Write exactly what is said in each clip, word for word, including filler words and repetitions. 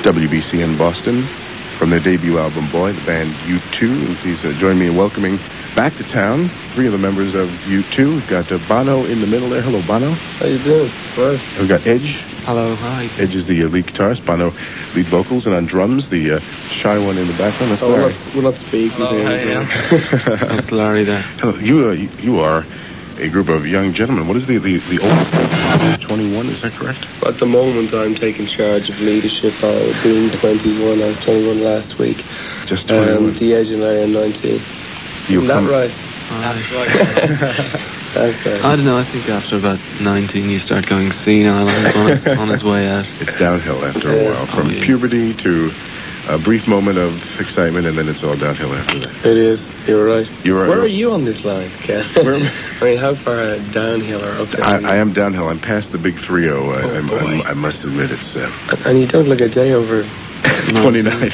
W B C N Boston, from their debut album, Boy, the band U two. Please uh, join me in welcoming back to town three of the members of U two. We've got uh, Bono in the middle there. Hello, Bono. How you doing? Right. We've got Edge. Hello, hi. Edge is the uh, lead guitarist, Bono lead vocals, and on drums, the uh, shy one in the background. That's oh, Larry. We're not, we're not speaking. Hello, hi, yeah. That's Larry there. Hello. You, uh, you, you are a group of young gentlemen. What is the, the, the oldest? twenty-one, is that correct? At the moment, I'm taking charge of leadership. I'm doing twenty-one. I was twenty-one last week. Just twenty-one. Um, the Edge and Larry are nineteen. You Isn't that right? That's right. That's right. I don't know, I think after about nineteen you start going senile on his, on his way out. It's downhill after a Yeah. while. From Oh, yeah. puberty to a brief moment of excitement, and then it's all downhill after that. It is. You're right. You are, Where are you on this line, Ken? Where am I mean, how far downhill or up downhill? I, I am downhill. I'm past the big three oh. I, Oh, I'm, boy. I'm, I must admit it's uh, And you don't look a day over... twenty-nine.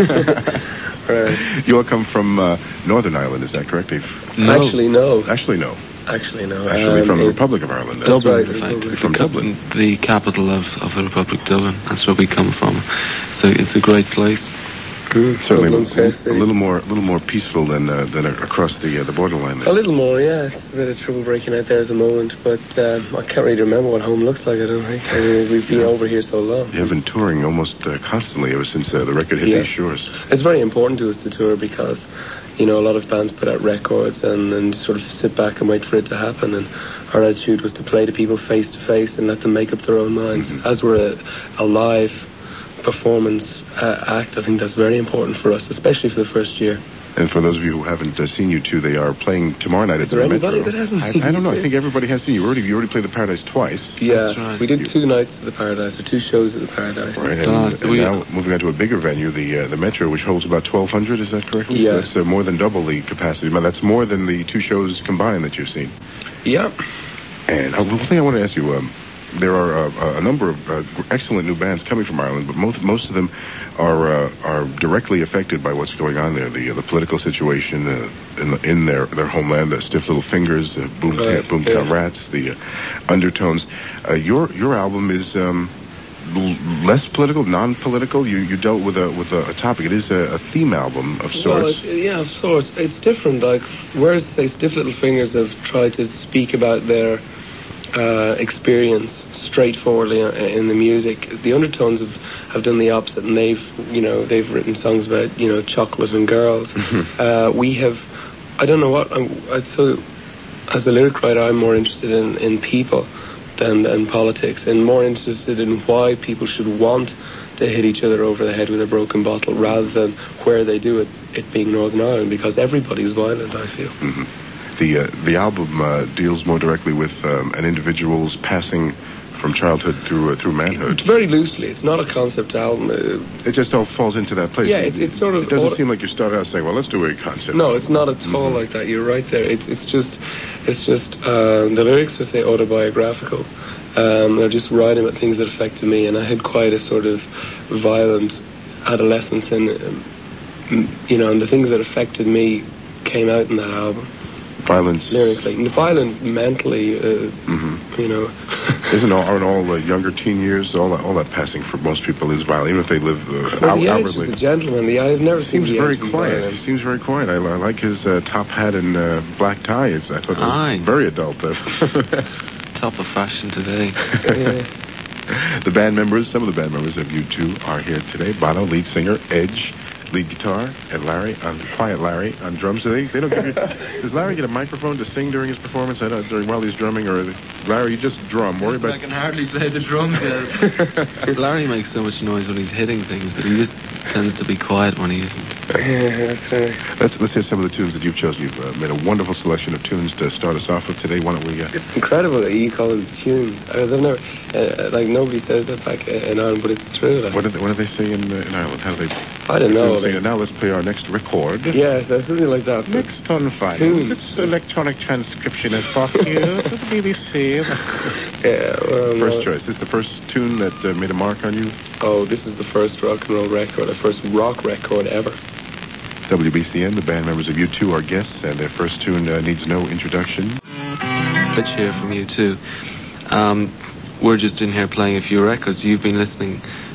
Right. You all come from uh, Northern Ireland, is that correct? Dave? No. Actually, no. Actually, no. Actually, no. Actually, Um, from the it's- Republic of Ireland. That's Dublin, right, in fact. Republic. From the, Dublin. the capital of, of the Republic, Dublin. That's where we come from. So it's a great place. Mm, Certainly, Dublin's a, fair a city. little more, a little more peaceful than uh, than across the uh, the borderline there. A little more, yeah. It's a bit of trouble breaking out there at the moment, but um, I can't really remember what home looks like, I don't think. I mean, we've been over here so long. You have been touring almost uh, constantly ever since uh, the record hit Yeah. these shores. It's very important to us to tour because, you know, a lot of bands put out records and, and sort of sit back and wait for it to happen. And our attitude was to play to people face to face and let them make up their own minds. Mm-hmm. As we're a, a live performance uh, act, I think that's very important for us, especially for the first year. And for those of you who haven't uh, seen you two, they are playing tomorrow night at Is there the anybody Metro. that hasn't I, seen I don't know. you? I think everybody has seen you. Already, you already played the Paradise twice. Yeah, That's right. we did two nights at the Paradise, or two shows at the Paradise. Right, and, Last and week- now moving on to a bigger venue, the uh, the Metro, which holds about twelve hundred, is that correct? Yeah. So that's uh, more than double the capacity. But that's more than the two shows combined that you've seen. Yeah. And uh, one thing I want to ask you, um, there are uh, a number of uh, excellent new bands coming from Ireland, but most most of them are uh, are directly affected by what's going on there, the uh, the political situation uh, in the, in their their homeland, the Stiff Little Fingers, uh, Boomtown Right, Boomtown yeah. Rats, the uh, Undertones. Uh, your your album is um, l- less political, non-political. You you dealt with a with a, a topic. It is a, a theme album of Well, sorts. it's, yeah, of sorts. It's different. Like, whereas, say, Stiff Little Fingers have tried to speak about their uh, experience straightforwardly in the music, the Undertones have, have done the opposite, and they've, you know, they've written songs about, you know, chocolate and girls. uh, we have, I don't know what, I'm, I'd so, as a lyric writer, I'm more interested in, in people than, than politics, and more interested in why people should want to hit each other over the head with a broken bottle rather than where they do it, it being Northern Ireland, because everybody's violent, I feel. Mhm. The uh, the album uh, deals more directly with um, an individual's passing from childhood through uh, through manhood. Very loosely. It's not a concept album. Uh, It just all falls into that place. Yeah, it's- it's sort of It doesn't auto- seem like you started out saying, "Well, let's do a concept." no, it's not at all like that. You're right there. It's it's just, it's just uh, the lyrics are, say, autobiographical. Um, they're just writing about things that affected me, and I had quite a sort of violent adolescence, and um, you know, and the things that affected me came out in that album Violence. lyrically. And violent mentally, uh, hmm you know. Isn't all aren't all uh, younger teen years all that all that passing for most people is violent, even if they live uh, Well, out, the Edge outwardly. is a gentleman. The I've never seen Seems the very Edge be quiet. violent. He seems very quiet. I, I like his uh, top hat and uh, black tie. It's, I thought it was Aye. very adult. Uh, Top of fashion today. Yeah. The band members, some of the band members of U two are here today. Bono, lead singer, Edge, lead guitar, and Larry, on quiet Larry, on drums. Do they, they don't give you, does Larry get a microphone to sing during his performance? I don't, during while he's drumming, or Larry, you just drum. Worry I about. can hardly play the drums yet. Larry makes so much noise when he's hitting things that he just tends to be quiet when he isn't. Yeah, that's right. Let's let's hear some of the tunes that you've chosen. You've uh, made a wonderful selection of tunes to start us off with today. Why don't we? Uh, It's incredible that you call them tunes. Because I've never, uh, like, nobody says that back in Ireland, but it's true. Like. what do they, what do they say in uh, in Ireland? How do they? I don't know. Say, Like, now let's play our next record. yes, that's something like that. but- Next on file. Tunes. This electronic transcription is brought to you to the B B C. Yeah, well, First no. choice. This is the first tune that uh, made a mark on you? Oh, this is the first rock and roll record, the first rock record ever. W B C N, the band members of U two are guests, and their first tune uh, needs no introduction. Let's hear from you too. Um, we're just in here playing a few records. You've been listening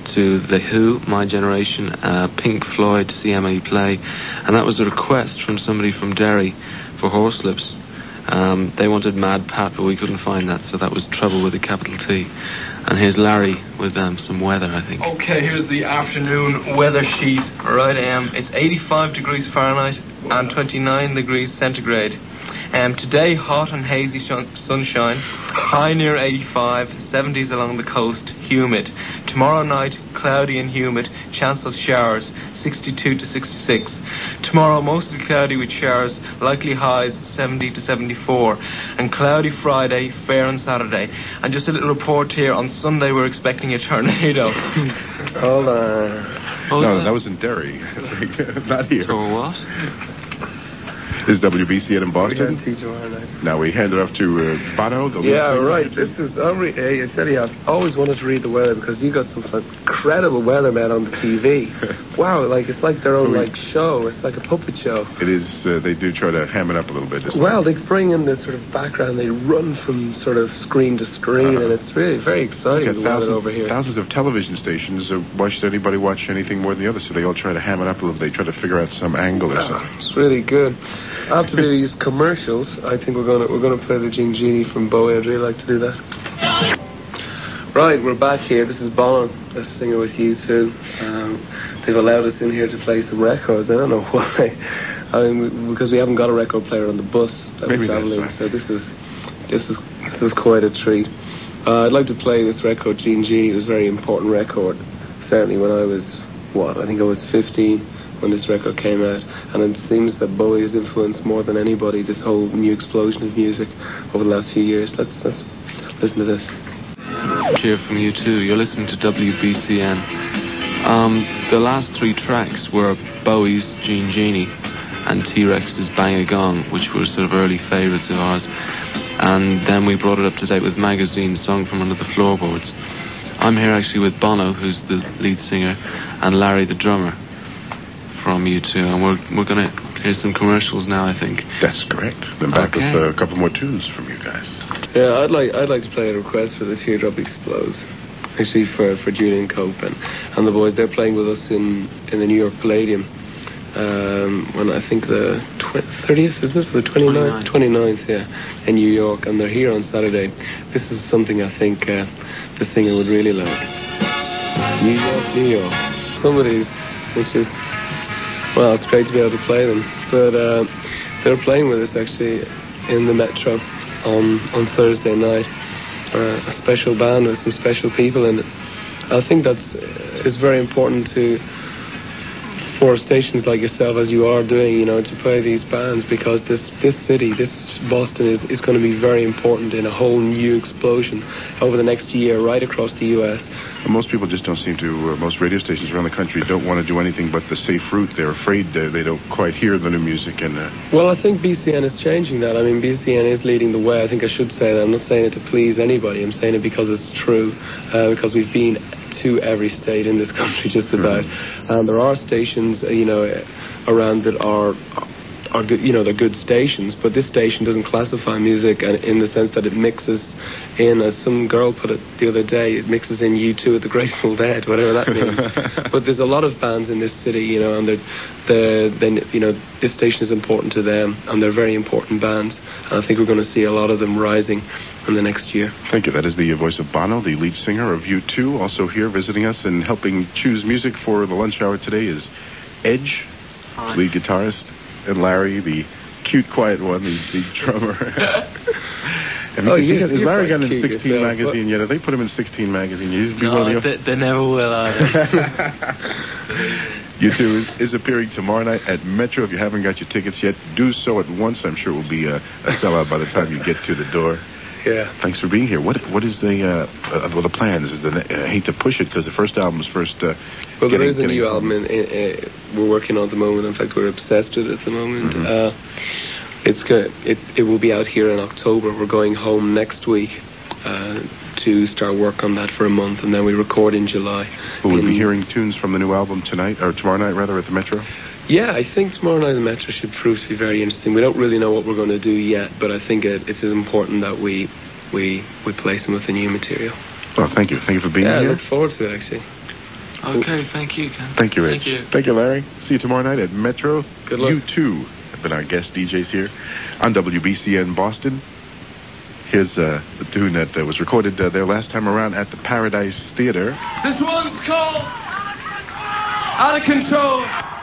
to The Who, My Generation, uh, Pink Floyd, See Emily Play, and that was a request from somebody from Derry for Horselips. Um, they wanted Mad Pat, but we couldn't find that, so that was Trouble with a capital T. And here's Larry with um, some weather, I think. Okay, here's the afternoon weather sheet. Right, um, it's eighty-five degrees Fahrenheit and twenty-nine degrees centigrade. Um, today, hot and hazy shun- sunshine, high near eighty-five, seventies along the coast, humid. Tomorrow night, cloudy and humid, chance of showers, sixty-two to sixty-six. Tomorrow, mostly cloudy with showers, likely highs, seventy to seventy-four. And cloudy Friday, fair on Saturday. And just a little report here, on Sunday we're expecting a tornado. Hold on. Oh, No, yeah. that was in Derry. Not here. So what? This is W B C N in We Boston. didn't teach tomorrow night. Now we hand it off to uh, Bono. The lead Yeah, singer. right. This is, I re- hey, I tell you, I've always wanted to read the weather because you got some incredible weathermen on the T V. Wow, like it's like their own We- like show. It's like a puppet show. It is, uh, they do try to ham it up a little bit. Isn't Well, it? they bring in this sort of background. They run from sort of screen to screen, Uh-huh. and it's really very exciting. Got The weather thousands, over here. thousands of television stations. Uh, why should anybody watch anything more than the other? So they all try to ham it up a little. They try to figure out some angle or something. It's really good. After these commercials, I think we're gonna we're gonna play the Gene Genie from Bowie. I'd really like to do that. Right, we're back here. This is Bono, a singer with U two. Um, they've allowed us in here to play some records. I don't know why. I mean, we, because we haven't got a record player on the bus that Maybe we're that's traveling. right. So this is this is this is quite a treat. Uh, I'd like to play this record, Gene Genie. It was a very important record. Certainly when I was what I think I was fifteen. When this record came out, and it seems that Bowie has influenced more than anybody this whole new explosion of music over the last few years. Let's let's listen to this. Cheer from you too. You're listening to W B C N. Um, the last three tracks were Bowie's Gene Genie and T-Rex's Bang a Gong, which were sort of early favourites of ours. And then we brought it up to date with Magazine, Song from Under the Floorboards. I'm here actually with Bono, who's the lead singer, and Larry, the drummer, from U two, and we're we're gonna hear some commercials now, I think. That's correct. Then back Okay. with uh, a couple more tunes from you guys. Yeah, I'd like I'd like to play a request for the Teardrop Explodes, actually for, for Julian Cope and, and the boys. They're playing with us in, in the New York Palladium. Um, when I think the thirtieth is it? The twenty-ninth? twenty-ninth, yeah, in New York, and they're here on Saturday. This is something I think uh, the singer would really like. New York, New York. Some of these, which is, well, it's great to be able to play them. But uh, they're playing with us actually in the Metro on on Thursday night. Uh, a special band with some special people in it. I think that's uh, is very important to for stations like yourself, as you are doing, you know, to play these bands, because this this city, this Boston is, is going to be very important in a whole new explosion over the next year right across the U S. And most people just don't seem to, uh, most radio stations around the country don't want to do anything but the safe route. They're afraid uh, they don't quite hear the new music. And uh, Well, I think B C N is changing that. I mean, B C N is leading the way. I think I should say that. I'm not saying it to please anybody. I'm saying it because it's true, uh, because we've been to every state in this country just about. Mm-hmm. And there are stations, uh, you know, around that are are good, you know, they're good stations, but this station doesn't classify music and in the sense that it mixes in, as some girl put it the other day, it mixes in U two with the Grateful Dead, whatever that means. But there's a lot of bands in this city, you know, and they're, they're, then you know, this station is important to them, and they're very important bands, and I think we're going to see a lot of them rising in the next year. Thank you. That is the voice of Bono, the lead singer of U two. Also here visiting us and helping choose music for the lunch hour today is Edge, Hi. lead guitarist, and Larry, the cute, quiet one, the, the drummer. Have you, Oh, is, he you're- got- is you're Larry quite got in cute sixteen yourself, magazine yet? Have they put him in sixteen magazine? He's be one No, of the they, they never will either. U two is, is appearing tomorrow night at Metro. If you haven't got your tickets yet, do so at once. I'm sure it will be a, a sellout by the time you get to the door. Yeah. Thanks for being here. What What is the uh, uh, well the plans? Is the I hate to push it because the first album's first. Uh, Well, there getting- is a getting- new album in, in, uh, we're working on at the moment. In fact, we're obsessed with it at the moment. Mhm. Uh, it's go- it it will be out here in October. We're going home next week uh, to start work on that for a month, and then we record in July. Will we In- be hearing tunes from the new album tonight or tomorrow night rather at the Metro? Yeah, I think tomorrow night the Metro should prove to be very interesting. We don't really know what we're going to do yet, but I think it, it's as important that we we we play some of the new material. Well, thank you. Thank you for being Yeah, I here. look forward to it actually. Okay, thank you, Ken. Thank you, Rich. Thank you. Thank you, Larry. See you tomorrow night at Metro. Good luck. You, too, have been our guest D Js here on W B C N Boston. Here's uh, the tune that uh, was recorded uh, there last time around at the Paradise Theater. This one's called Out of Control.